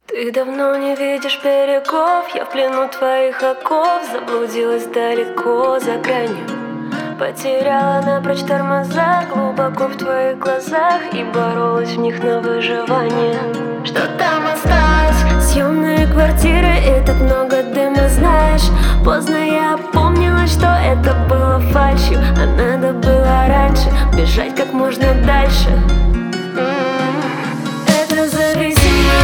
Ты давно не видишь берегов, я в плену твоих оков, заблудилась далеко за гранью. Потеряла напрочь тормоза глубоко в твоих глазах и боролась в них на выживание. Что там осталось? Съемные квартиры и так много дыма, знаешь. Поздно я опомнила, что это было фальшью, а надо было раньше бежать как можно дальше. Это зависимость.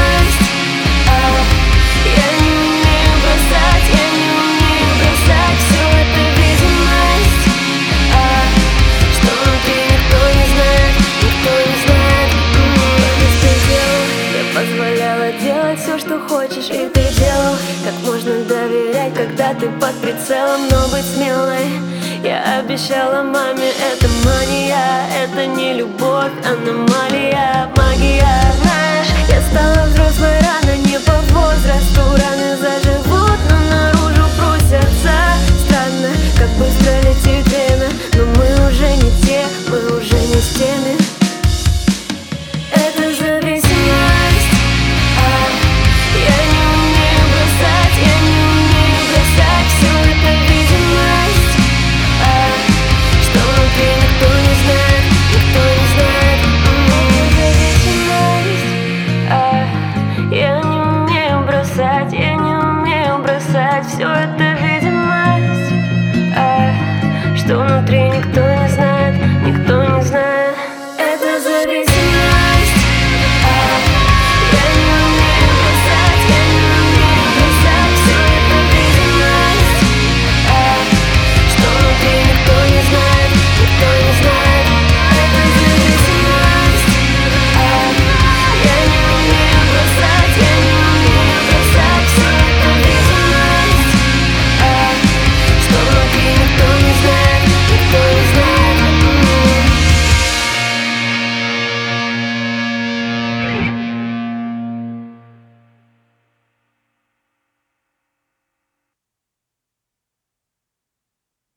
Я не умею бросать, я не умею бросать. Все это видимость, что внутри никто не знает, никто не знает. Без предела я позволяла делать все, что хочешь, и ты делал. Как можно доверять, когда ты под прицелом, но быть смелой. Я обещала маме, это мания, это не любовь, аномалия, магия.